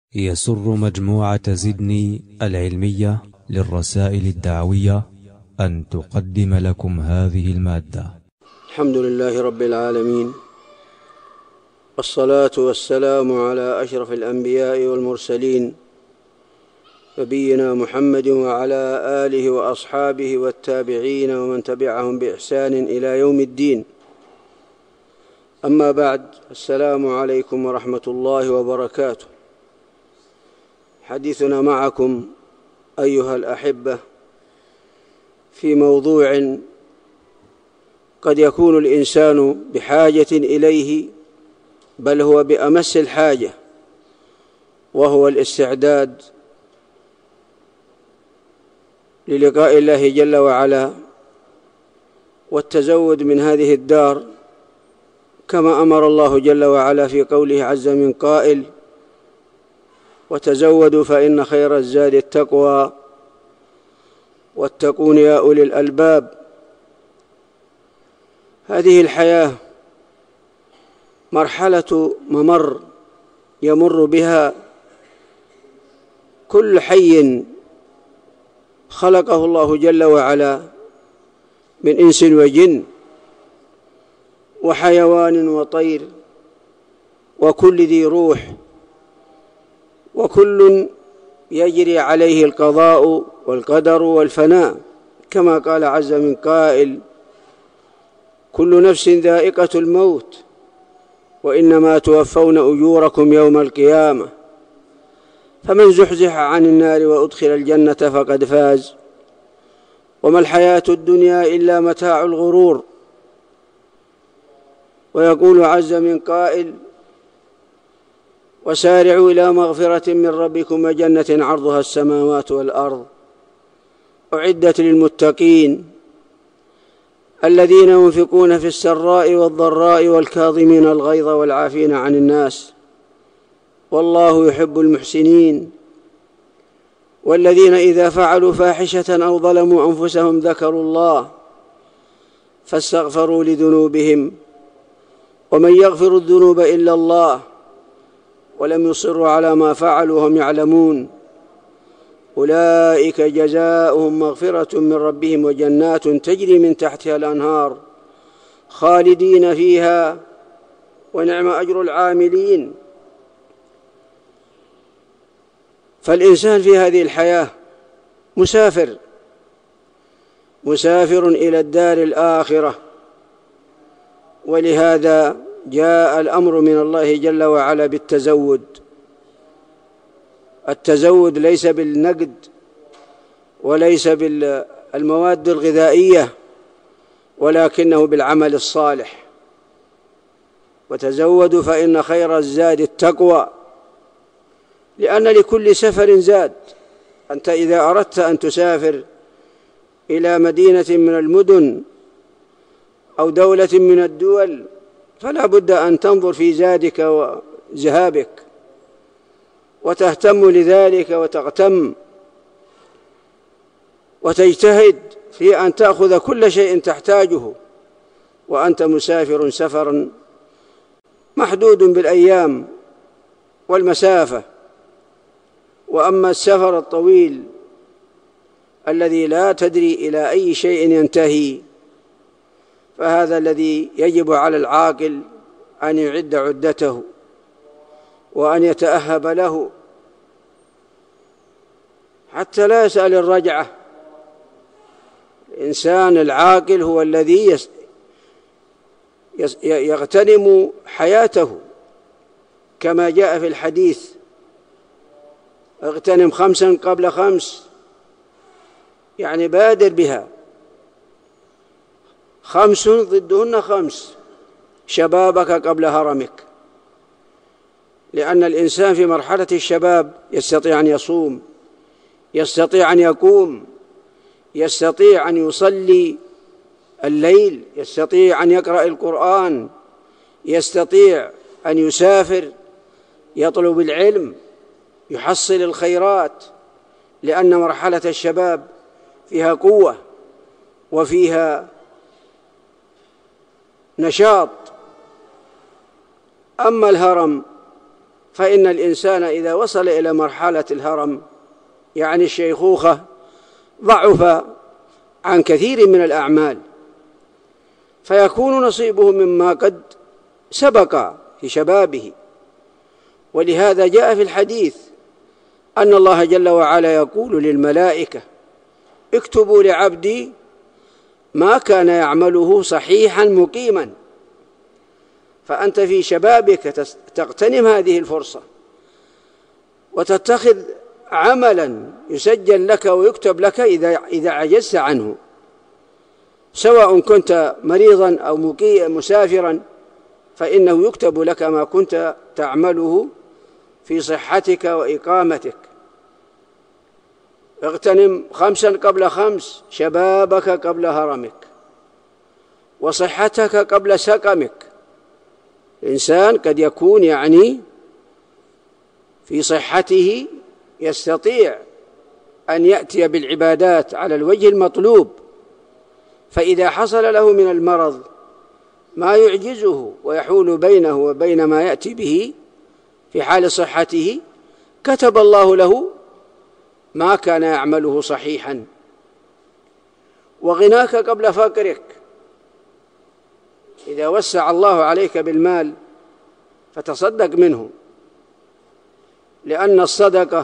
يسر مجموعة زدني العلمية للرسائل الدعوية أن تقدم لكم هذه المادة. الحمد لله رب العالمين، والصلاة والسلام على أشرف الأنبياء والمرسلين، نبينا محمد وعلى آله وأصحابه والتابعين ومن تبعهم بإحسان إلى يوم الدين. أما بعد، السلام عليكم ورحمة الله وبركاته. حديثنا معكم أيها الأحبة في موضوع قد يكون الإنسان بحاجة إليه، بل هو بأمس الحاجة، وهو الاستعداد للقاء الله جل وعلا والتزود من هذه الدار، كما أمر الله جل وعلا في قوله عز من قائل: وتزودوا فإن خير الزاد التقوى واتقون يا أولي الألباب. هذه الحياة مرحلة ممر يمر بها كل حي خلقه الله جل وعلا من إنس وجن وحيوان وطير وكل ذي روح، وكل يجري عليه القضاء والقدر والفناء، كما قال عز من قائل: كل نفس ذائقة الموت وإنما توفون أجوركم يوم القيامة، فمن زحزح عن النار وأدخل الجنة فقد فاز، وما الحياة الدنيا إلا متاع الغرور. ويقول عز من قائل: وسارعوا إلى مغفرة من ربكم وجنة عرضها السماوات والأرض أعدت للمتقين الذين ينفقون في السراء والضراء والكاظمين الغيظ والعافين عن الناس والله يحب المحسنين، والذين إذا فعلوا فاحشة أو ظلموا أنفسهم ذكروا الله فاستغفروا لذنوبهم ومن يغفر الذنوب إلا الله ولم يصروا على ما فعلوا وهم يعلمون أولئك جزاؤهم مغفرة من ربهم وجنات تجري من تحتها الأنهار خالدين فيها ونعم أجر العاملين. فالإنسان في هذه الحياة مسافر إلى الدار الآخرة، ولهذا جاء الأمر من الله جل وعلا بالتزود. التزود ليس بالنقد وليس بالمواد الغذائية، ولكنه بالعمل الصالح. وتزودوا فإن خير الزاد التقوى، لأن لكل سفر زاد. أنت إذا أردت أن تسافر إلى مدينة من المدن أو دولة من الدول فلا بد أن تنظر في زادك وذهابك وتهتم لذلك وتغتم وتجتهد في أن تأخذ كل شيء تحتاجه وأنت مسافر سفرا محدود بالأيام والمسافة. وأما السفر الطويل الذي لا تدري إلى أي شيء ينتهي، فهذا الذي يجب على العاقل أن يعد عدته وأن يتأهب له حتى لا يسأل الرجعة. الإنسان العاقل هو الذي يغتنم حياته، كما جاء في الحديث: اغتنم 5 قبل 5، يعني بادر بها. 5 ضدهن 5، شبابك قبل هرمك، لأن الإنسان في مرحلة الشباب يستطيع أن يصوم، يستطيع أن يقوم، يستطيع أن يصلي الليل، يستطيع أن يقرأ القرآن، يستطيع أن يسافر، يطلب العلم، يحصل الخيرات، لأن مرحلة الشباب فيها قوة وفيها نشاط. أما الهرم فإن الإنسان إذا وصل إلى مرحلة الهرم يعني الشيخوخة ضعف عن كثير من الأعمال، فيكون نصيبه مما قد سبق في شبابه. ولهذا جاء في الحديث أن الله جل وعلا يقول للملائكة: اكتبوا لعبدي ما كان يعمله صحيحا مقيما. فأنت في شبابك تغتنم هذه الفرصة وتتخذ عملا يسجل لك ويكتب لك إذا عجزت عنه، سواء كنت مريضا أو مسافرا، فإنه يكتب لك ما كنت تعمله في صحتك وإقامتك. اغتنم 5 قبل 5، شبابك قبل هرمك، وصحتك قبل سقمك. الإنسان قد يكون في صحته يستطيع أن يأتي بالعبادات على الوجه المطلوب، فإذا حصل له من المرض ما يعجزه ويحول بينه وبين ما يأتي به في حال صحته، كتب الله له ما كان يعمله صحيحا. وغناك قبل فقرك، إذا وسع الله عليك بالمال فتصدق منه، لأن الصدقة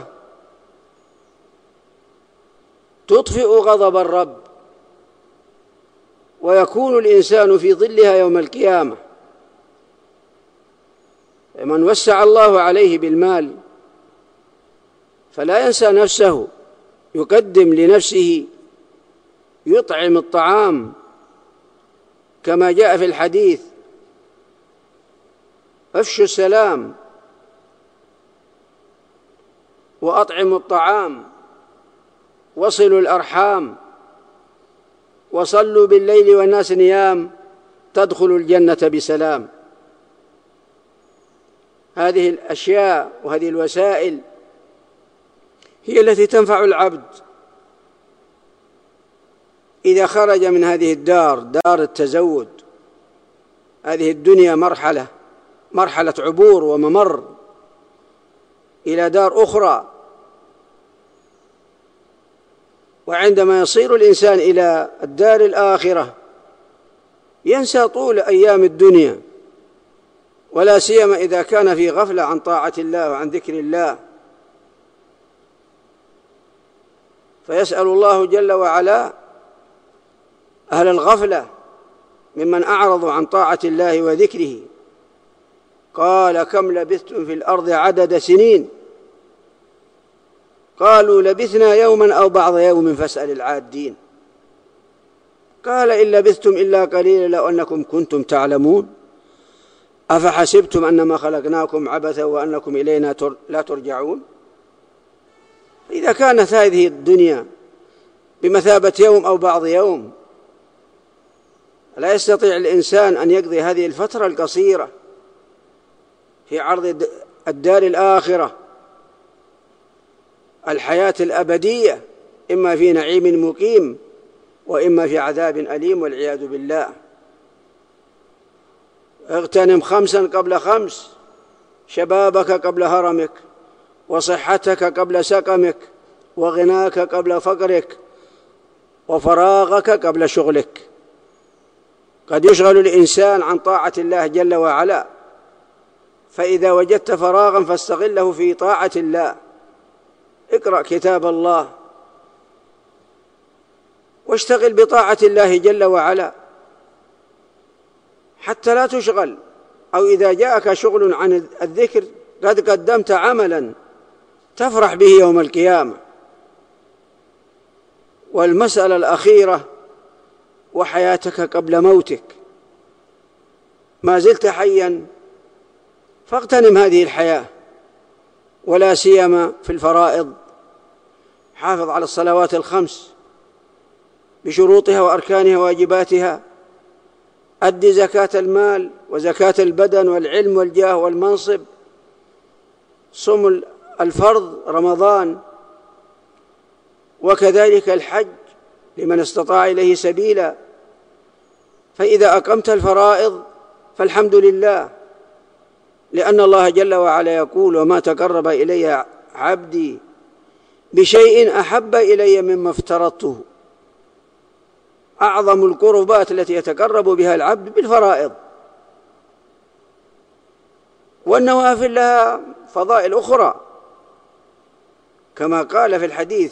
تطفئ غضب الرب، ويكون الإنسان في ظلها يوم القيامة. من وسع الله عليه بالمال فلا ينسى نفسه، يقدم لنفسه، يطعم الطعام كما جاء في الحديث: افشوا السلام وأطعموا الطعام وصلوا الأرحام وصلوا بالليل والناس نيام تدخلوا الجنة بسلام. هذه الأشياء وهذه الوسائل هي التي تنفع العبد إذا خرج من هذه الدار، دار التزود. هذه الدنيا مرحلة عبور وممر إلى دار أخرى، وعندما يصير الإنسان إلى الدار الآخرة ينسى طول أيام الدنيا، ولا سيما إذا كان في غفلة عن طاعة الله وعن ذكر الله. فيسأل الله جل وعلا أهل الغفلة ممن أعرضوا عن طاعة الله وذكره، قال: كم لبثتم في الأرض عدد سنين؟ قالوا: لبثنا يوما أو بعض يوم فاسأل العادين. قال: إن لبثتم إلا قليلا لو أنكم كنتم تعلمون، أفحسبتم أنما خلقناكم عبثا وأنكم إلينا لا ترجعون. إذا كانت هذه الدنيا بمثابة يوم أو بعض يوم، لا يستطيع الإنسان أن يقضي هذه الفترة القصيرة في عرض الدار الآخرة، الحياة الأبدية، إما في نعيم مقيم وإما في عذاب أليم والعياذ بالله. اغتنم 5 قبل 5، شبابك قبل هرمك، وصحتك قبل سقمك، وغناك قبل فقرك، وفراغك قبل شغلك. قد يشغل الإنسان عن طاعة الله جل وعلا، فإذا وجدت فراغا فاستغله في طاعة الله. اقرأ كتاب الله واشتغل بطاعة الله جل وعلا حتى لا تشغل، أو إذا جاءك شغل عن الذكر قد قدمت عملا تفرح به يوم القيامة. والمسألة الأخيرة: وحياتك قبل موتك. ما زلت حيا فاغتنم هذه الحياة، ولا سيما في الفرائض. حافظ على الصلوات الخمس بشروطها وأركانها وواجباتها، أد زكاة المال وزكاة البدن والعلم والجاه والمنصب، صم الفرض رمضان، وكذلك الحج لمن استطاع إليه سبيلا. فإذا أقمت الفرائض فالحمد لله، لأن الله جل وعلا يقول: وما تقرب إلي عبدي بشيء أحب إلي مما افترضته. أعظم القربات التي يتقرب بها العبد بالفرائض، والنوافل لها فضائل أخرى، كما قال في الحديث: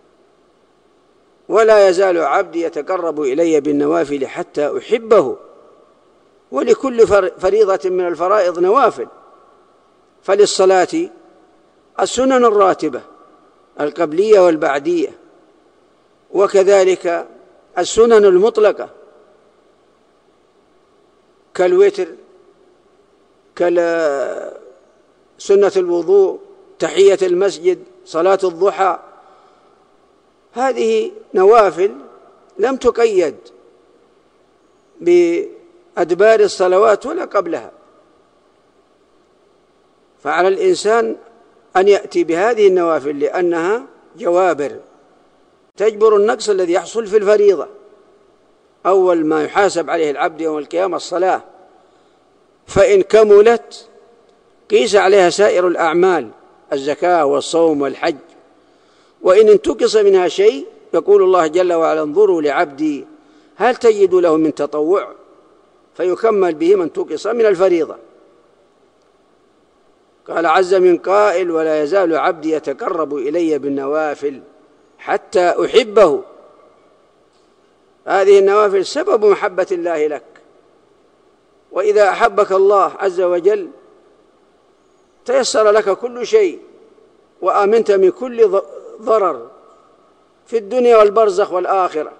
ولا يزال عبدي يتقرب إلي بالنوافل حتى أحبه. ولكل فريضة من الفرائض نوافل، فللصلاة السنن الراتبة القبلية والبعدية، وكذلك السنن المطلقة كالوتر، كسنة الوضوء، تحية المسجد، صلاة الضحى. هذه نوافل لم تقيد بأدبار الصلوات ولا قبلها، فعلى الإنسان أن يأتي بهذه النوافل لأنها جوابر تجبر النقص الذي يحصل في الفريضة. أول ما يحاسب عليه العبد يوم القيامة الصلاة، فإن كملت قيس عليها سائر الأعمال: الزكاة والصوم والحج. وإن انتقص منها شيء يقول الله جل وعلا: انظروا لعبدي هل تجد له من تطوع، فيكمل به من انتقص من الفريضة. قال عز من قائل: ولا يزال عبدي يتقرب إلي بالنوافل حتى أحبه. هذه النوافل سبب محبة الله لك، وإذا أحبك الله عز وجل تيسر لك كل شيء، وآمنت من كل ضرر في الدنيا والبرزخ والآخرة.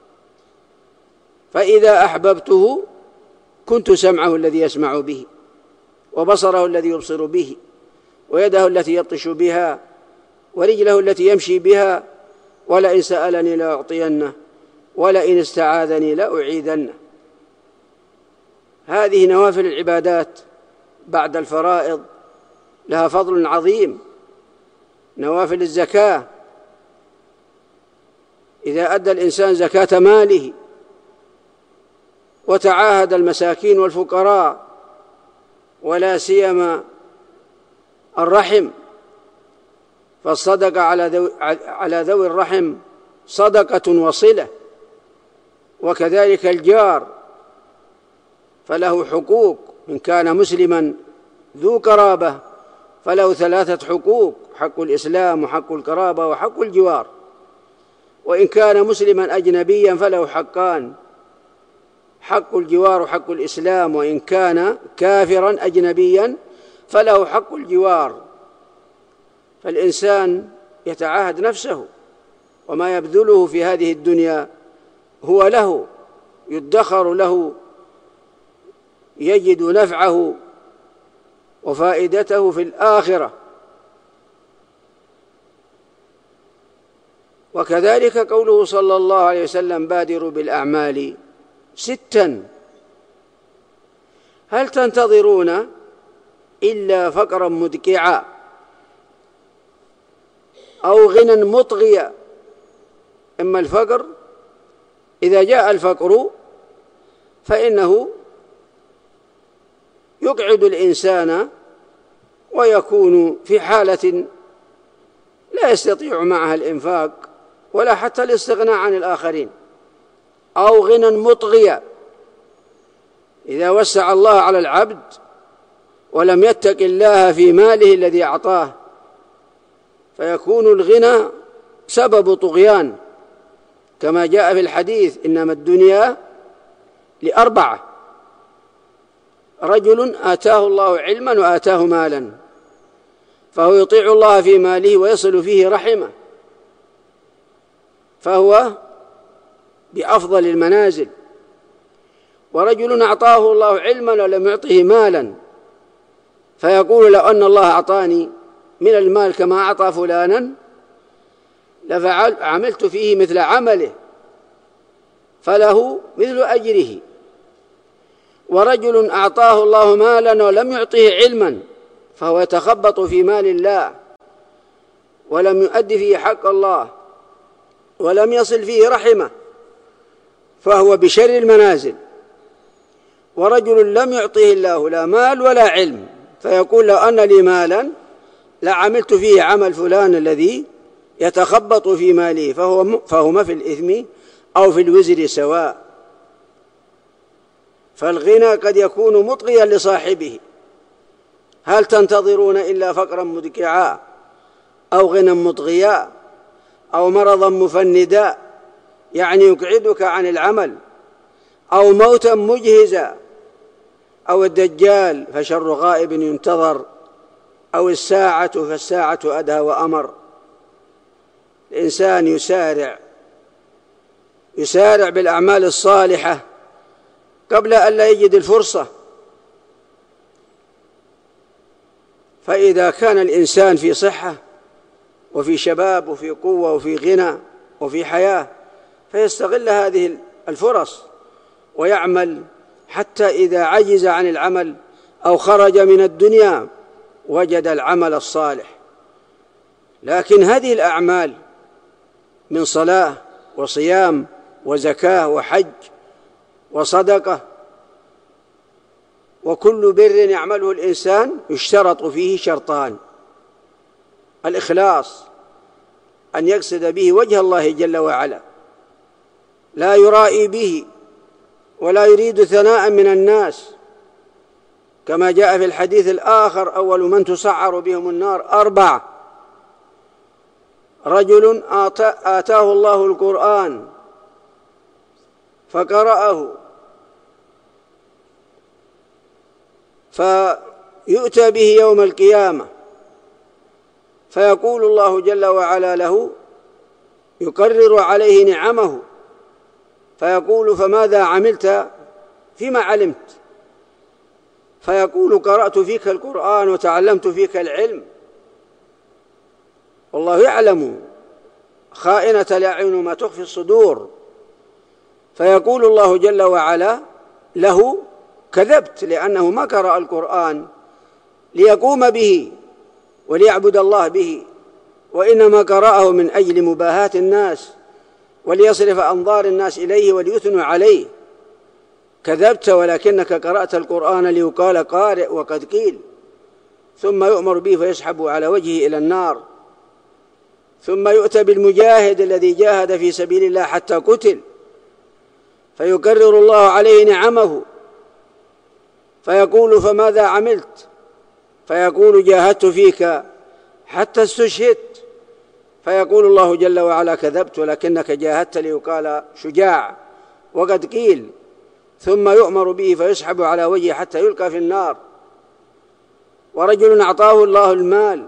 فإذا أحببته كنت سمعه الذي يسمع به، وبصره الذي يبصر به، ويده التي يبطش بها، ورجله التي يمشي بها، ولئن سألني لأعطينه، ولئن استعاذني لأعيذنه. هذه نوافل العبادات بعد الفرائض لها فضل عظيم. نوافل الزكاة، إذا أدى الإنسان زكاة ماله وتعاهد المساكين والفقراء ولا سيما الرحم، فالصدقة على ذوي الرحم صدقة وصلة، وكذلك الجار فله حقوق، إن كان مسلما ذو قرابة فله 3 حقوق: حق الإسلام وحق القرابة وحق الجوار. وإن كان مسلما أجنبيا فله حقان: حق الجوار وحق الإسلام. وإن كان كافرا أجنبيا فله حق الجوار. فالإنسان يتعاهد نفسه، وما يبذله في هذه الدنيا هو له، يدخر له، يجد نفعه وفائدته في الآخرة. وكذلك قوله صلى الله عليه وسلم: بادروا بالأعمال 6، هل تنتظرون إلا فقرا مدكعا أو غنى مطغيا؟ إما الفقر، إذا جاء الفقر فإنه يقعد الإنسان ويكون في حالة لا يستطيع معها الإنفاق ولا حتى الاستغناء عن الآخرين. أو غنى مطغيا، إذا وسع الله على العبد ولم يتق الله في ماله الذي أعطاه فيكون الغنى سبب طغيان، كما جاء في الحديث: إنما الدنيا ل4: رجل آتاه الله علما وآتاه مالا، فهو يطيع الله في ماله ويصل فيه رحمه، فهو بأفضل المنازل. ورجل أعطاه الله علما ولم يعطه مالا، فيقول: لو أن الله أعطاني من المال كما أعطى فلانا لعملت فيه مثل عمله، فله مثل أجره. ورجل أعطاه الله مالا ولم يعطه علما، فهو يتخبط في مال الله ولم يؤدي فيه حق الله ولم يصل فيه رحمه، فهو بشر المنازل. ورجل لم يعطه الله لا مال ولا علم، فيقول لو أن لي مالا لعملت فيه عمل فلان الذي يتخبط في ماله، فهما في الإثم أو في الوزر سواء. فالغنى قد يكون مطغيا لصاحبه. هل تنتظرون إلا فقرا مدكعا أو غنى مطغيا أو مرضا مفندا يعني يقعدك عن العمل، أو موتا مجهزا، أو الدجال فشر غائب ينتظر، أو الساعة فالساعة أدهى وأمر. الإنسان يسارع بالأعمال الصالحة قبل أن لا يجد الفرصة. فإذا كان الإنسان في صحة وفي شباب وفي قوة وفي غنى وفي حياة فيستغل هذه الفرص ويعمل، حتى إذا عجز عن العمل أو خرج من الدنيا وجد العمل الصالح. لكن هذه الأعمال من صلاة وصيام وزكاة وحج وصدقة وكل بر يعمله الإنسان يشترط فيه شرطان: الإخلاص، أن يقصد به وجه الله جل وعلا، لا يرائي به ولا يريد ثناء من الناس، كما جاء في الحديث الآخر: أول من تسعر بهم النار 4: رجل آتاه الله القرآن فقرأه فيؤتى به يوم القيامة فيقول الله جل وعلا له، يقرر عليه نعمه فيقول: فماذا عملت فيما علمت؟ فيقول: قرأت فيك القرآن وتعلمت فيك العلم. والله يعلم خائنة الأعين وما تخفي الصدور. فيقول الله جل وعلا له: كذبت، لأنه ما قرأ القرآن ليقوم به وليعبد الله به، وإنما قرأه من أجل مباهاة الناس وليصرف أنظار الناس إليه وليثنوا عليه. كذبت، ولكنك قرأت القرآن ليقال قارئ وقد قيل. ثم يؤمر به فيسحب على وجهه إلى النار، ثم يؤتى بالمجاهد الذي جاهد في سبيل الله حتى قتل فيكرر الله عليه نعمه فيقول: فماذا عملت؟ فيقول: جاهدت فيك حتى استشهدت. فيقول الله جل وعلا: كذبت، ولكنك جاهدت ليقال شجاع وقد قيل. ثم يؤمر به فيسحب على وجهه حتى يلقى في النار. ورجل أعطاه الله المال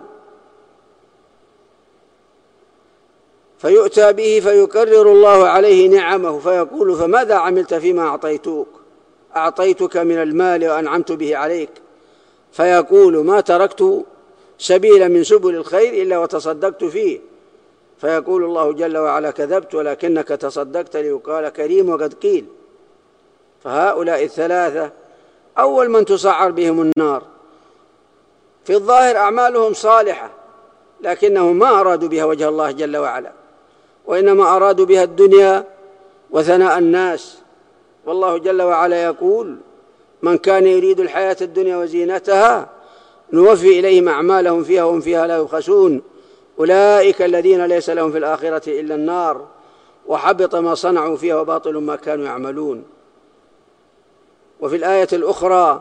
فيؤتى به فيكرر الله عليه نعمه فيقول: فماذا عملت فيما أعطيتك من المال وأنعمت به عليك؟ فيقول: ما تركت سبيلا من سبل الخير إلا وتصدقت فيه. فيقول الله جل وعلا: كذبت، ولكنك تصدقت ليقال كريم وقد قيل. فهؤلاء الثلاثة أول من تسعر بهم النار. في الظاهر أعمالهم صالحة، لكنهم ما أرادوا بها وجه الله جل وعلا، وإنما أرادوا بها الدنيا وثناء الناس. والله جل وعلا يقول: من كان يريد الحياة الدنيا وزينتها نوفي إليهم أعمالهم فيها وهم فيها لا يبخسون، أولئك الذين ليس لهم في الآخرة إلا النار وحبط ما صنعوا فيها وباطل ما كانوا يعملون. وفي الآية الأخرى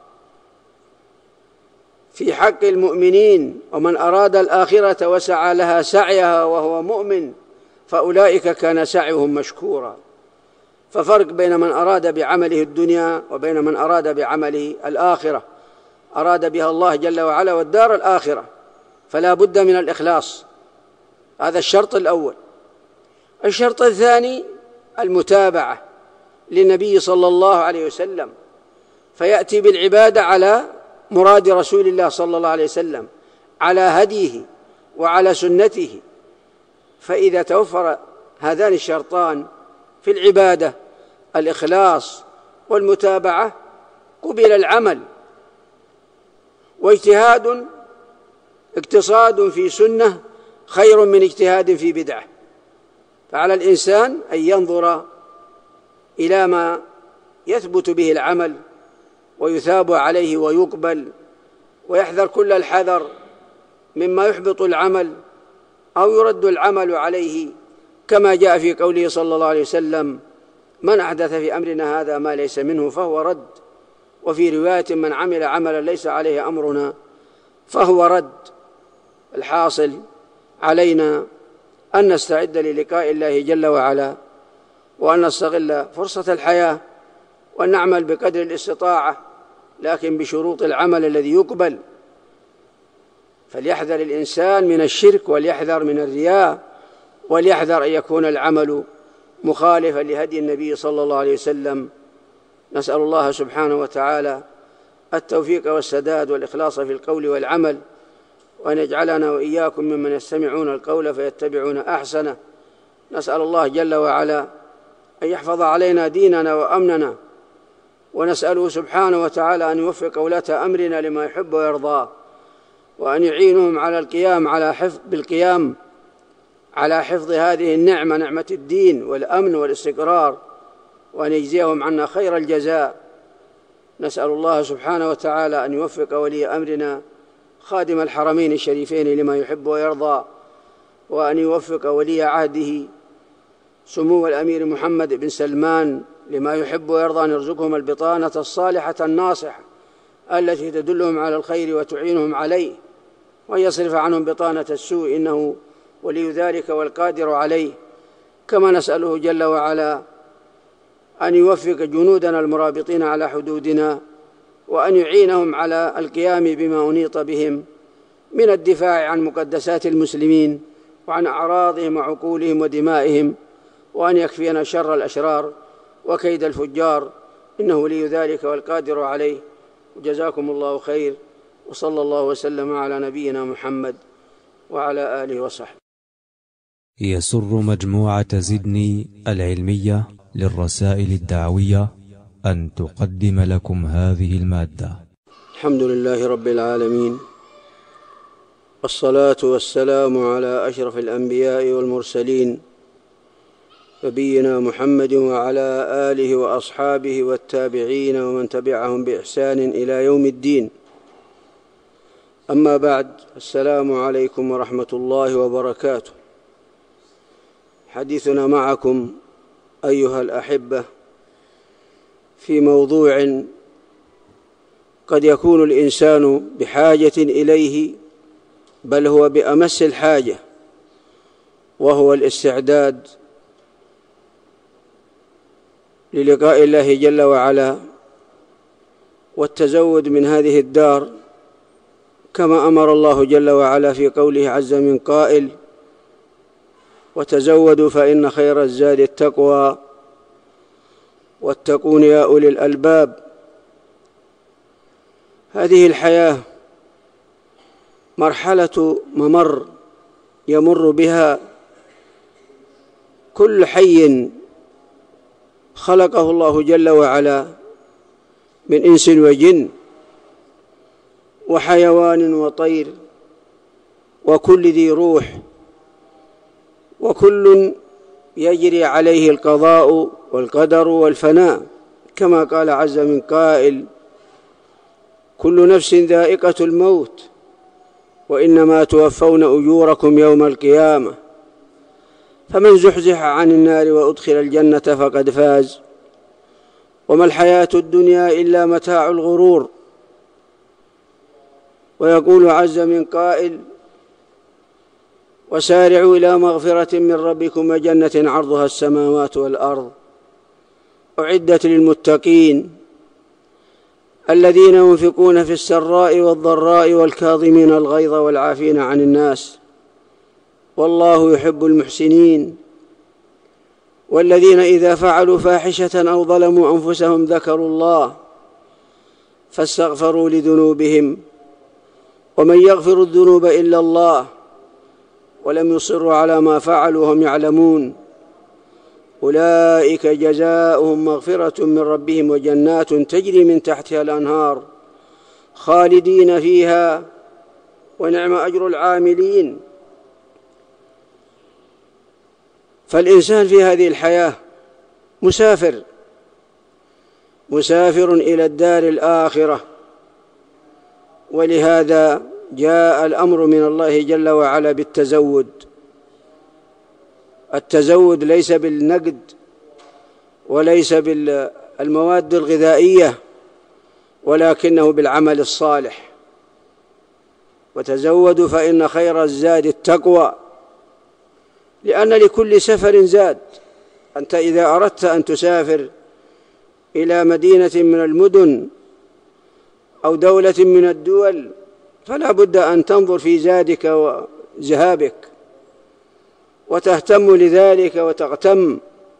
في حق المؤمنين: ومن أراد الآخرة وسعى لها سعيها وهو مؤمن فأولئك كان سعيهم مشكورا. ففرق بين من أراد بعمله الدنيا وبين من أراد بعمله الآخرة، أراد بها الله جل وعلا والدار الآخرة، فلا بد من الإخلاص. هذا الشرط الأول. الشرط الثاني المتابعة للنبي صلى الله عليه وسلم، فيأتي بالعبادة على مراد رسول الله صلى الله عليه وسلم، على هديه وعلى سنته. فإذا توفر هذان الشرطان في العبادة، الإخلاص والمتابعة، قبل العمل. واجتهاد اقتصاد في سنة خير من اجتهاد في بدعة. فعلى الإنسان أن ينظر إلى ما يثبت به العمل ويثاب عليه ويقبل، ويحذر كل الحذر مما يحبط العمل أو يرد العمل عليه، كما جاء في قوله صلى الله عليه وسلم: من أحدث في أمرنا هذا ما ليس منه فهو رد. وفي رواية: من عمل عملا ليس عليه أمرنا فهو رد. الحاصل علينا أن نستعد للقاء الله جل وعلا، وأن نستغل فرصة الحياة، وأن نعمل بقدر الاستطاعة، لكن بشروط العمل الذي يقبل. فليحذر الإنسان من الشرك، وليحذر من الرياء، وليحذر أن يكون العمل مخالفا لهدي النبي صلى الله عليه وسلم. نسأل الله سبحانه وتعالى التوفيق والسداد والإخلاص في القول والعمل، وأن يجعلنا وإياكم ممن يستمعون القول فيتبعون أحسنه. نسأل الله جل وعلا أن يحفظ علينا ديننا وأمننا، ونسأله سبحانه وتعالى أن يوفق ولاة أمرنا لما يحب ويرضاه، وأن يعينهم على القيام على حفظ هذه النعمة، نعمة الدين والأمن والاستقرار، وأن يجزيهم عنا خير الجزاء. نسأل الله سبحانه وتعالى أن يوفق ولي أمرنا خادم الحرمين الشريفين لما يحب ويرضى، وأن يوفق ولي عهده سمو الأمير محمد بن سلمان لما يحب ويرضى، أن يرزقهم البطانة الصالحة الناصحة التي تدلهم على الخير وتعينهم عليه، وأن يصرف عنهم بطانة السوء، إنه ولي ذلك والقادر عليه. كما نسأله جل وعلا أن يوفق جنودنا المرابطين على حدودنا، وأن يعينهم على القيام بما أنيط بهم من الدفاع عن مقدسات المسلمين وعن أعراضهم وعقولهم ودمائهم، وأن يكفينا شر الأشرار وكيد الفجار، إنه ولي ذلك والقادر عليه. وجزاكم الله خير، وصلى الله وسلم على نبينا محمد وعلى آله وصحبه. يسر مجموعة زدني العلمية للرسائل الدعوية أن تقدم لكم هذه المادة. الحمد لله رب العالمين، والصلاة والسلام على أشرف الأنبياء والمرسلين، نبينا محمد وعلى آله وأصحابه والتابعين ومن تبعهم بإحسان إلى يوم الدين. أما بعد، السلام عليكم ورحمة الله وبركاته. حديثنا معكم أيها الأحبة في موضوع قد يكون الإنسان بحاجة إليه، بل هو بأمس الحاجة، وهو الاستعداد للقاء الله جل وعلا والتزود من هذه الدار، كما أمر الله جل وعلا في قوله عز من قائل: وتزودوا فإن خير الزاد التقوى واتقون يا أولي الألباب. هذه الحياة مرحلة ممر يمر بها كل حي خلقه الله جل وعلا من إنس وجن وحيوان وطير وكل ذي روح، وكل يجري عليه القضاء والقدر والفناء، كما قال عز من قائل: كل نفس ذائقة الموت وإنما توفون أجوركم يوم القيامة، فمن زحزح عن النار وأدخل الجنة فقد فاز، وما الحياة الدنيا إلا متاع الغرور. ويقول عز من قائل: وسارعوا إلى مغفرة من ربكم وجنة عرضها السماوات والأرض أعدت للمتقين الذين ينفقون في السراء والضراء والكاظمين الغيظ والعافين عن الناس والله يحب المحسنين، والذين إذا فعلوا فاحشة أو ظلموا أنفسهم ذكروا الله فاستغفروا لذنوبهم ومن يغفر الذنوب إلا الله ولم يصروا على ما فعلوا وهم يعلمون أولئك جزاؤهم مغفرة من ربهم وجنات تجري من تحتها الأنهار خالدين فيها ونعم أجر العاملين. فالإنسان في هذه الحياة مسافر إلى الدار الآخرة، ولهذا جاء الأمر من الله جل وعلا بالتزود. التزود ليس بالنقد وليس بالمواد الغذائية، ولكنه بالعمل الصالح. وتزودوا فإن خير الزاد التقوى، لأن لكل سفر زاد. أنت إذا أردت أن تسافر إلى مدينة من المدن أو دولة من الدول فلا بد أن تنظر في زادك وذهابك وتهتم لذلك وتغتم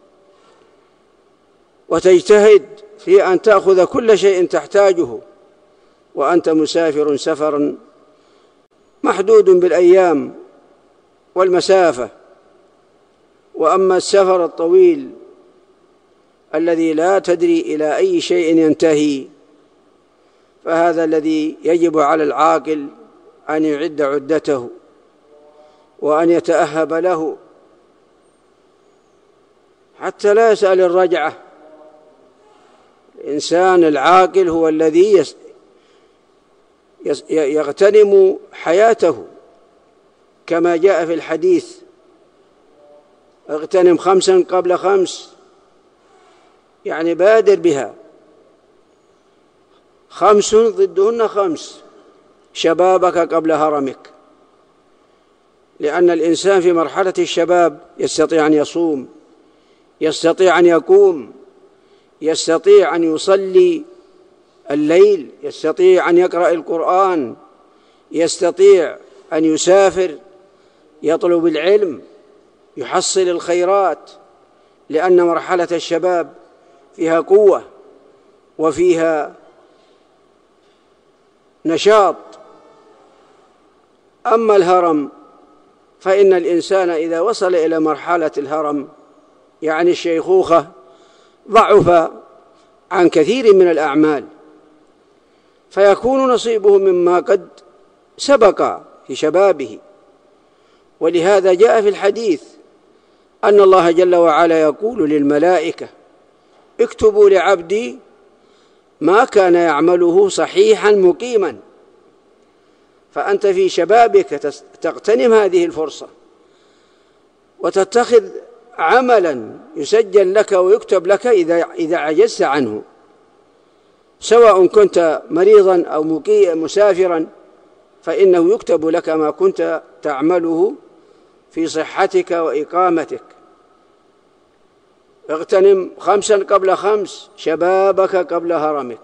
وتجتهد في أن تأخذ كل شيء تحتاجه وأنت مسافر سفرا محدود بالأيام والمسافة. وأما السفر الطويل الذي لا تدري إلى أي شيء ينتهي فهذا الذي يجب على العاقل أن يعد عدته وأن يتأهب له حتى لا يسأل الرجعة. الإنسان العاقل هو الذي يغتنم حياته كما جاء في الحديث: اغتنم 5 قبل 5، يعني بادر بها. 5 ضدهن 5، شبابك قبل هرمك، لأن الإنسان في مرحلة الشباب يستطيع أن يصوم، يستطيع أن يقوم، يستطيع أن يصلي الليل، يستطيع أن يقرأ القرآن، يستطيع أن يسافر، يطلب العلم، يحصل الخيرات، لأن مرحلة الشباب فيها قوة وفيها نشاط. أما الهرم فإن الإنسان إذا وصل إلى مرحلة الهرم يعني الشيخوخة ضعف عن كثير من الأعمال، فيكون نصيبه مما قد سبق في شبابه. ولهذا جاء في الحديث أن الله جل وعلا يقول للملائكة: اكتبوا لعبدي ما كان يعمله صحيحا مقيما. فأنت في شبابك تغتنم هذه الفرصة وتتخذ عملا يسجل لك ويكتب لك إذا عجزت عنه، سواء كنت مريضا أو مسافرا، فإنه يكتب لك ما كنت تعمله في صحتك وإقامتك. اغتنم 5 قبل 5، شبابك قبل هرمك،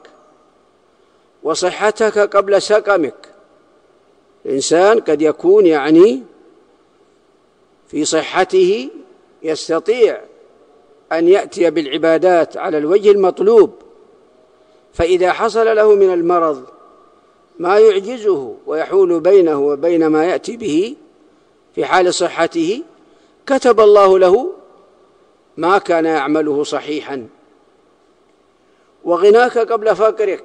وصحتك قبل سقمك. الإنسان قد يكون يعني في صحته يستطيع أن يأتي بالعبادات على الوجه المطلوب، فإذا حصل له من المرض ما يعجزه ويحول بينه وبين ما يأتي به في حال صحته، كتب الله له ما كان يعمله صحيحا. وغناك قبل فقرك،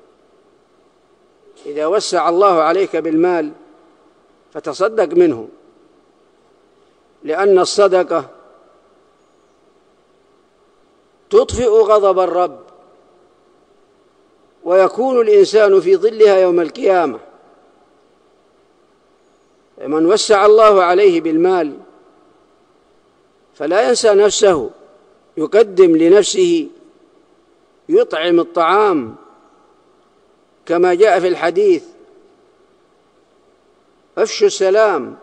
إذا وسع الله عليك بالمال فتصدق منه، لأن الصدقة تطفئ غضب الرب ويكون الإنسان في ظلها يوم القيامة. من وسع الله عليه بالمال فلا ينسى نفسه، يقدم لنفسه، يطعم الطعام كما جاء في الحديث: افشوا السلام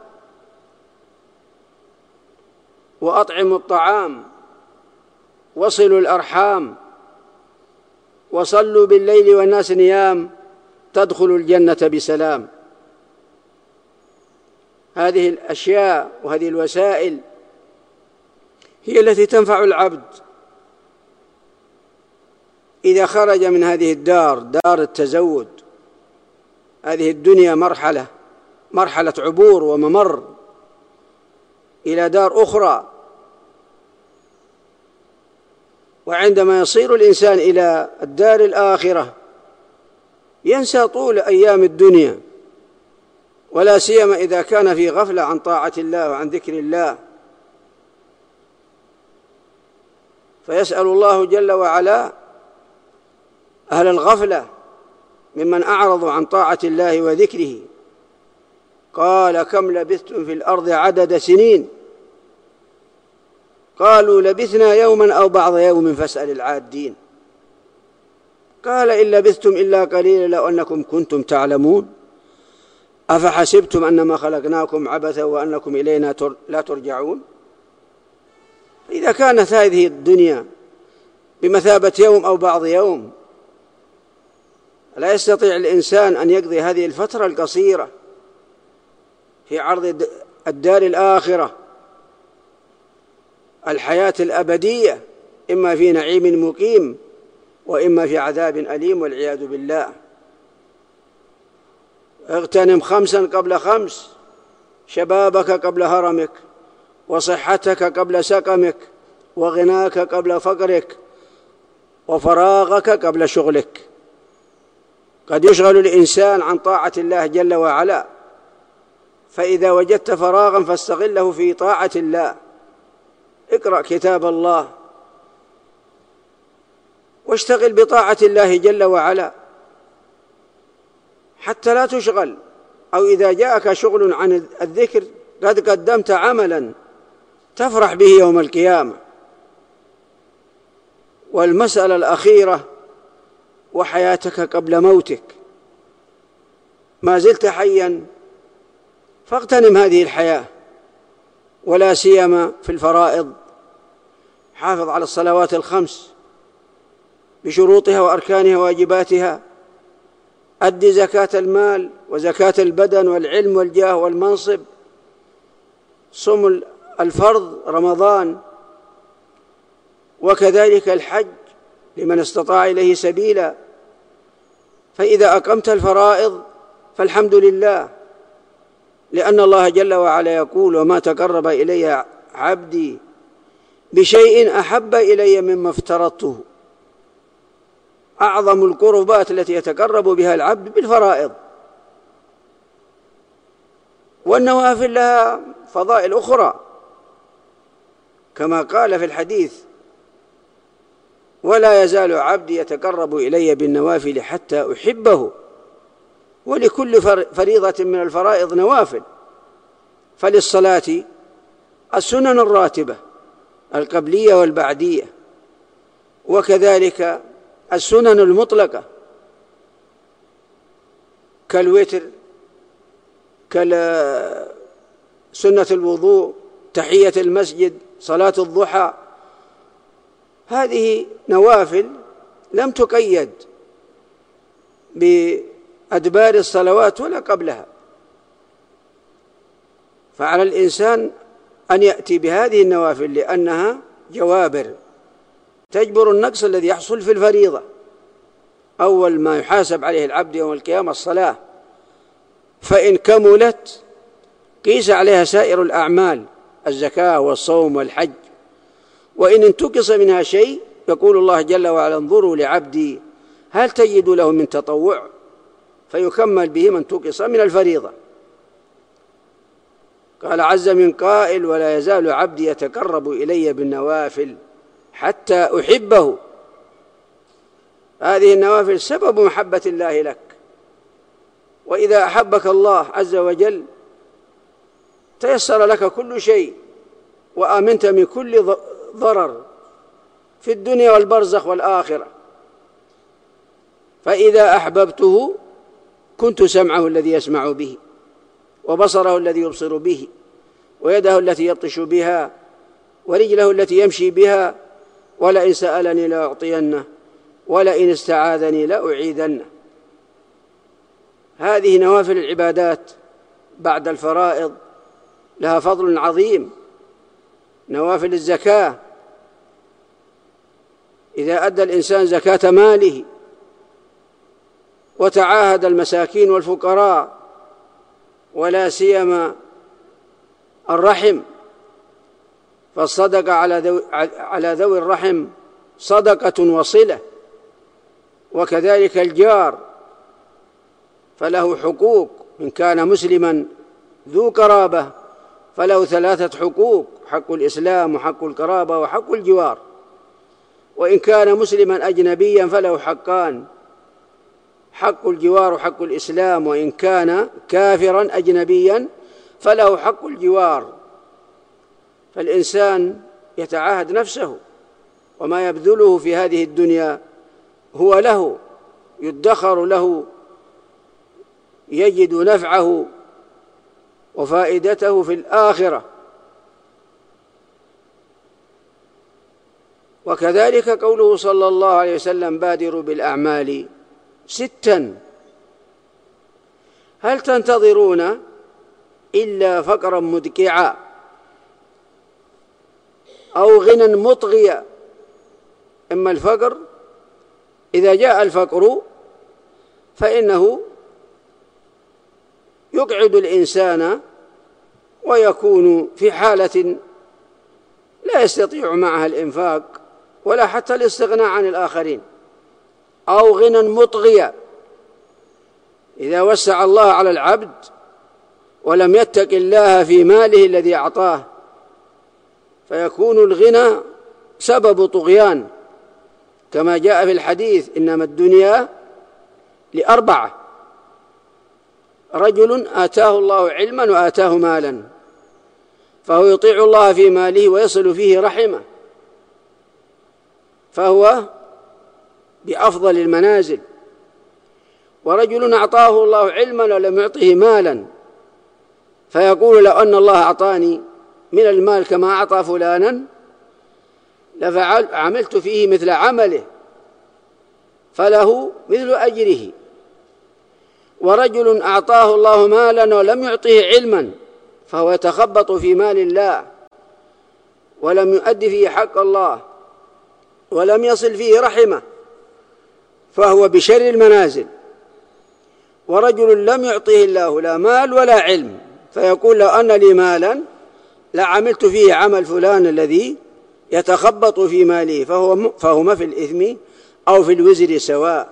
وأطعموا الطعام وصلوا الأرحام وصلوا بالليل والناس نيام تدخلوا الجنة بسلام. هذه الأشياء وهذه الوسائل هي التي تنفع العبد إذا خرج من هذه الدار، دار التزود. هذه الدنيا مرحلة عبور وممر إلى دار أخرى. وعندما يصير الإنسان إلى الدار الآخرة ينسى طول أيام الدنيا، ولا سيما إذا كان في غفلة عن طاعة الله وعن ذكر الله. فيسأل الله جل وعلا أهل الغفلة ممن أعرضوا عن طاعة الله وذكره. قال كم لبثتم في الأرض عدد سنين؟ قالوا لبثنا يوما أو بعض يوم فاسأل العادين. قال إن لبثتم إلا قليلا لو أنكم كنتم تعلمون أفحسبتم أنما خلقناكم عبثا وأنكم إلينا لا ترجعون. إذا كانت هذه الدنيا بمثابة يوم أو بعض يوم، لا يستطيع الإنسان أن يقضي هذه الفترة القصيرة في عرض الدار الآخرة، الحياة الأبدية، إما في نعيم مقيم وإما في عذاب أليم والعياذ بالله. اغتنم 5 قبل 5، شبابك قبل هرمك، وصحتك قبل سقمك، وغناك قبل فقرك، وفراغك قبل شغلك. قد يشغل الإنسان عن طاعة الله جل وعلا، فإذا وجدت فراغا فاستغله في طاعة الله. اقرأ كتاب الله واشتغل بطاعة الله جل وعلا حتى لا تشغل، أو إذا جاءك شغل عن الذكر قد قدمت عملا تفرح به يوم القيامة. والمسألة الأخيرة: وحياتك قبل موتك. ما زلت حيا فاغتنم هذه الحياة، ولا سيما في الفرائض. حافظ على الصلوات ال5 بشروطها وأركانها وواجباتها. أد زكاة المال وزكاة البدن والعلم والجاه والمنصب. صم الفرض رمضان، وكذلك الحج لمن استطاع إليه سبيلا. فإذا أقمت الفرائض فالحمد لله، لأن الله جل وعلا يقول: وما تقرب إلي عبدي بشيء أحب إلي مما افترضته. أعظم القربات التي يتقرب بها العبد بالفرائض، والنوافل لها فضائل أخرى، كما قال في الحديث: ولا يزال عبدي يتقرب إلي بالنوافل حتى أحبه. ولكل فريضة من الفرائض نوافل. فللصلاة السنن الراتبة القبلية والبعدية، وكذلك السنن المطلقة كالوتر، كسنة الوضوء، تحية المسجد، صلاة الضحى. هذه نوافل لم تقيد بأدبار الصلوات ولا قبلها، فعلى الإنسان أن يأتي بهذه النوافل، لأنها جوابر تجبر النقص الذي يحصل في الفريضة. أول ما يحاسب عليه العبد يوم القيامة الصلاة، فإن كملت قيس عليها سائر الأعمال: الزكاة والصوم والحج. وإن انتقص منها شيء يقول الله جل وعلا: انظروا لعبدي هل تجد له من تطوع، فيكمل به من انتقص من الفريضة. قال عز من قائل: ولا يزال عبدي يتقرب إلي بالنوافل حتى أحبه. هذه النوافل سبب محبة الله لك، وإذا أحبك الله عز وجل تيسر لك كل شيء، وآمنت من كل ضرر في الدنيا والبرزخ والآخرة. فإذا أحببته كنت سمعه الذي يسمع به، وبصره الذي يبصر به، ويده التي يبطش بها، ورجله التي يمشي بها. ولئن سألني لأعطينه، ولئن استعاذني لأعيذنه. هذه نوافل العبادات بعد الفرائض لها فضل عظيم. نوافل الزكاة: إذا أدى الإنسان زكاة ماله وتعاهد المساكين والفقراء، ولا سيما الرحم، فالصدقة على ذوي الرحم صدقة وصلة. وكذلك الجار فله حقوق، إن كان مسلما ذو قرابة فله 3 حقوق: حق الإسلام، وحق القرابة، وحق الجوار. وإن كان مسلما أجنبيا فله حقان: حق الجوار حق الإسلام، وإن كان كافرا أجنبيا فله حق الجوار. فالإنسان يتعاهد نفسه، وما يبذله في هذه الدنيا هو له، يدخر له، يجد نفعه وفائدته في الآخرة. وكذلك قوله صلى الله عليه وسلم: بادروا بالأعمال 6. هل تنتظرون إلا فقرا مدكعا أو غنى مطغيا؟ إما الفقر، إذا جاء الفقر فإنه يقعد الإنسان ويكون في حالة لا يستطيع معها الإنفاق ولا حتى الاستغناء عن الآخرين، أو غنى مطغيا، إذا وسع الله على العبد ولم يتق الله في ماله الذي أعطاه فيكون الغنى سبب طغيان، كما جاء في الحديث: إنما الدنيا ل4: رجل آتاه الله علما وآتاه مالا فهو يطيع الله في ماله ويصل فيه رحمه، فهو بأفضل المنازل. ورجل أعطاه الله علما ولم يعطه مالا فيقول: لو أن الله أعطاني من المال كما أعطى فلانا عملت فيه مثل عمله فله مثل أجره. ورجل أعطاه الله مالا ولم يعطه علما فهو يتخبط في مال الله ولم يؤدي فيه حق الله ولم يصل فيه رحمه، فهو بشر المنازل. ورجل لم يعطه الله لا مال ولا علم فيقول: لو أن لي مالا لعملت فيه عمل فلان الذي يتخبط في ماله، فهما في الإثم أو في الوزر سواء.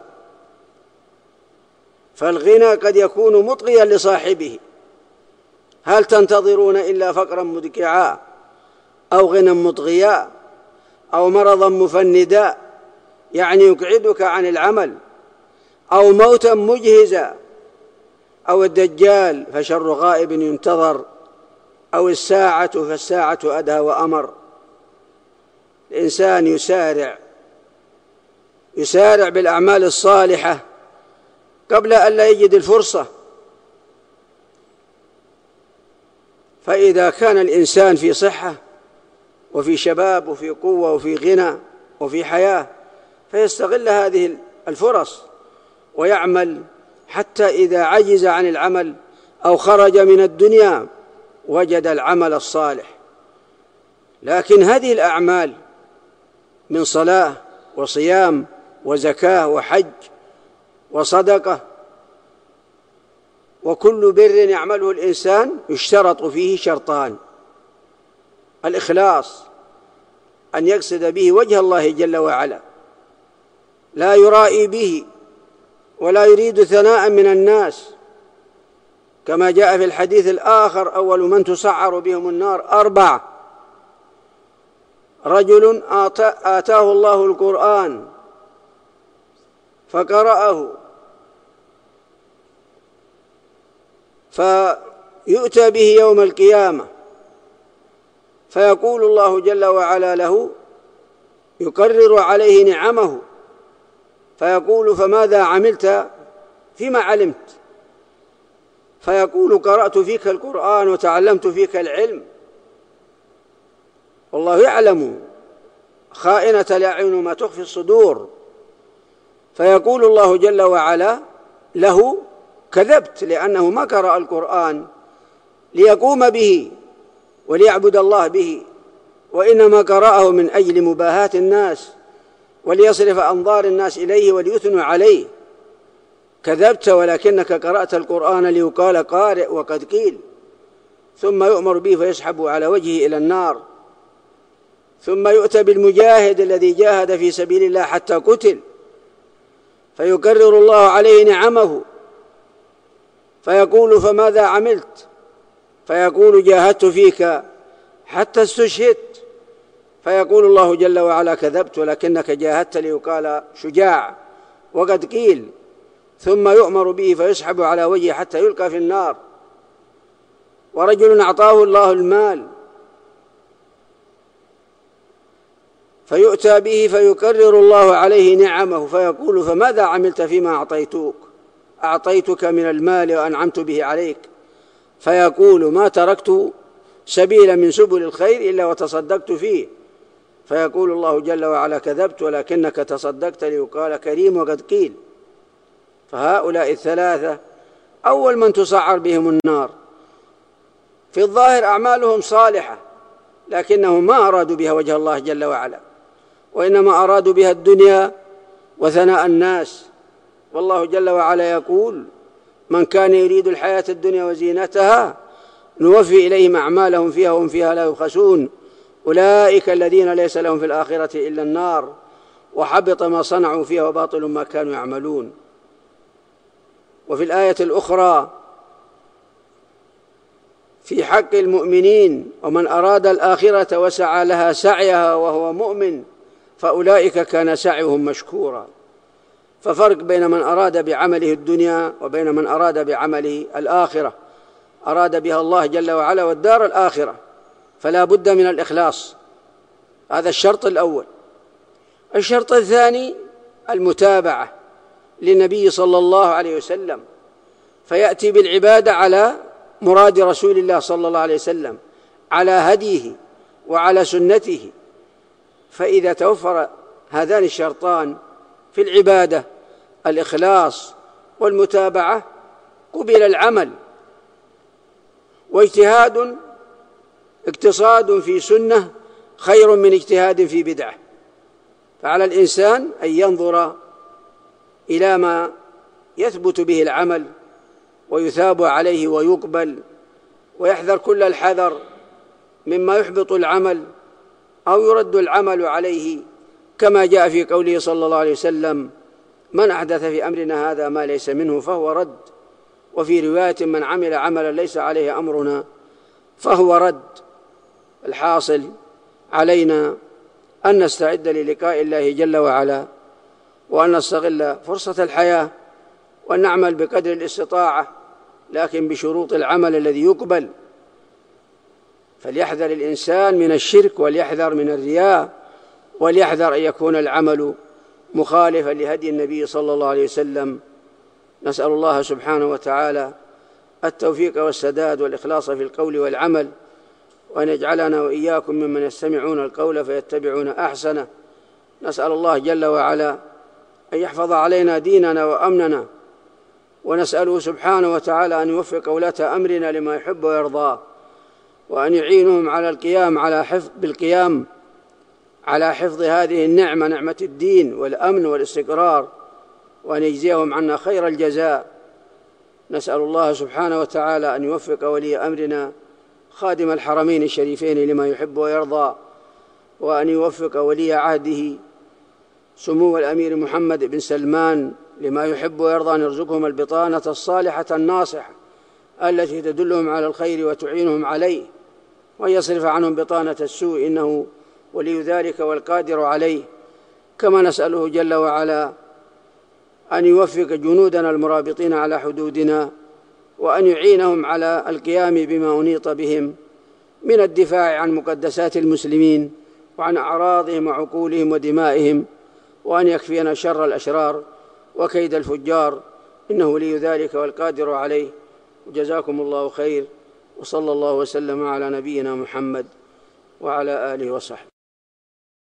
فالغنى قد يكون مطغيا لصاحبه. هل تنتظرون إلا فقرا مدكعا أو غنى مطغيا أو مرضا مفندا، يعني يقعدك عن العمل، أو موتا مجهزا، أو الدجال فشر غائب ينتظر، أو الساعة فالساعة أدهى وأمر. الإنسان يسارع بالأعمال الصالحة قبل أن لا يجد الفرصة. فإذا كان الإنسان في صحة وفي شباب وفي قوة وفي غنى وفي حياة فيستغل هذه الفرص ويعمل، حتى إذا عجز عن العمل أو خرج من الدنيا وجد العمل الصالح. لكن هذه الأعمال من صلاة وصيام وزكاة وحج وصدقة وكل بر يعمله الإنسان يشترط فيه شرطان: الإخلاص، أن يقصد به وجه الله جل وعلا، لا يرائي به ولا يريد ثناء من الناس، كما جاء في الحديث الآخر: أول من تسعر بهم النار 4: رجل آتاه الله القرآن فقرأه فيؤتى به يوم القيامة فيقول الله جل وعلا له، يقرر عليه نعمه فيقول: فماذا عملت فيما علمت؟ فيقول: قرأت فيك القرآن وتعلمت فيك العلم. والله يعلم خائنة الأعين وما تخفي الصدور. فيقول الله جل وعلا له: كذبت، لأنه ما قرأ القرآن ليقوم به وليعبد الله به، وإنما قرأه من أجل مباهاة الناس وليصرف أنظار الناس إليه وليثنوا عليه. كذبت، ولكنك قرأت القرآن ليقال قارئ وقد قيل، ثم يؤمر به فيسحب على وجهه إلى النار، ثم يؤتى بالمجاهد الذي جاهد في سبيل الله حتى قتل فيكرر الله عليه نعمه فيقول: فماذا عملت؟ فيقول: جاهدت فيك حتى استشهدت. فيقول الله جل وعلا: كذبت، ولكنك جاهدت ليقال شجاع وقد قيل. ثم يؤمر به فيسحب على وجهه حتى يلقى في النار. ورجل أعطاه الله المال فيؤتى به فيكرر الله عليه نعمه فيقول: فماذا عملت فيما أعطيتك من المال وأنعمت به عليك؟ فيقول: ما تركت سبيلا من سبل الخير إلا وتصدقت فيه. فيقول الله جل وعلا: كذبت ولكنك تصدقت ليقال كريم وقد قيل. فهؤلاء الثلاثة أول من تسعر بهم النار. في الظاهر أعمالهم صالحة، لكنهم ما أرادوا بها وجه الله جل وعلا، وإنما أرادوا بها الدنيا وثناء الناس. والله جل وعلا يقول: من كان يريد الحياة الدنيا وزينتها نوفي إليهم أعمالهم فيها وهم فيها لا يبخسون أولئك الذين ليس لهم في الآخرة إلا النار وحبط ما صنعوا فيها وباطل ما كانوا يعملون. وفي الآية الأخرى في حق المؤمنين: ومن أراد الآخرة وسعى لها سعيها وهو مؤمن فأولئك كان سعيهم مشكورا. ففرق بين من أراد بعمله الدنيا وبين من أراد بعمله الآخرة، أراد بها الله جل وعلا والدار الآخرة، فلا بد من الإخلاص. هذا الشرط الأول. الشرط الثاني المتابعة للنبي صلى الله عليه وسلم، فيأتي بالعبادة على مراد رسول الله صلى الله عليه وسلم، على هديه وعلى سنته. فإذا توفر هذان الشرطان في العبادة، الإخلاص والمتابعة، قبل العمل. واجتهاد اقتصاد في سنة خير من اجتهاد في بدعة. فعلى الإنسان أن ينظر إلى ما يثبت به العمل ويثاب عليه ويقبل، ويحذر كل الحذر مما يحبط العمل أو يرد العمل عليه، كما جاء في قوله صلى الله عليه وسلم: من أحدث في أمرنا هذا ما ليس منه فهو رد. وفي رواية: من عمل عملا ليس عليه أمرنا فهو رد. الحاصل علينا أن نستعد للقاء الله جل وعلا، وأن نستغل فرصة الحياة، وأن نعمل بقدر الاستطاعة، لكن بشروط العمل الذي يقبل. فليحذر الإنسان من الشرك، وليحذر من الرياء، وليحذر أن يكون العمل مخالفا لهدي النبي صلى الله عليه وسلم. نسأل الله سبحانه وتعالى التوفيق والسداد والإخلاص في القول والعمل، وأن يجعلنا وإياكم ممن يستمعون القول فيتبعون أحسنه. نسأل الله جل وعلا أن يحفظ علينا ديننا وأمننا، ونسأله سبحانه وتعالى أن يوفق ولاة أمرنا لما يحب ويرضاه، وأن يعينهم على القيام على حفظ هذه النعمة، نعمة الدين والأمن والاستقرار، وأن يجزيهم عنا خير الجزاء. نسأل الله سبحانه وتعالى أن يوفق ولي أمرنا خادم الحرمين الشريفين لما يحب ويرضى، وأن يوفق ولي عهده سمو الأمير محمد بن سلمان لما يحب ويرضى، أن يرزقهم البطانة الصالحة الناصحة التي تدلهم على الخير وتعينهم عليه، وأن يصرف عنهم بطانة السوء، إنه ولي ذلك والقادر عليه. كما نسأله جل وعلا أن يوفق جنودنا المرابطين على حدودنا، وأن يعينهم على القيام بما أنيط بهم من الدفاع عن مقدسات المسلمين وعن أعراضهم وعقولهم ودمائهم، وأن يكفينا شر الأشرار وكيد الفجار، إنه ولي ذلك والقادر عليه. وجزاكم الله خير، وصلى الله وسلم على نبينا محمد وعلى آله وصحبه.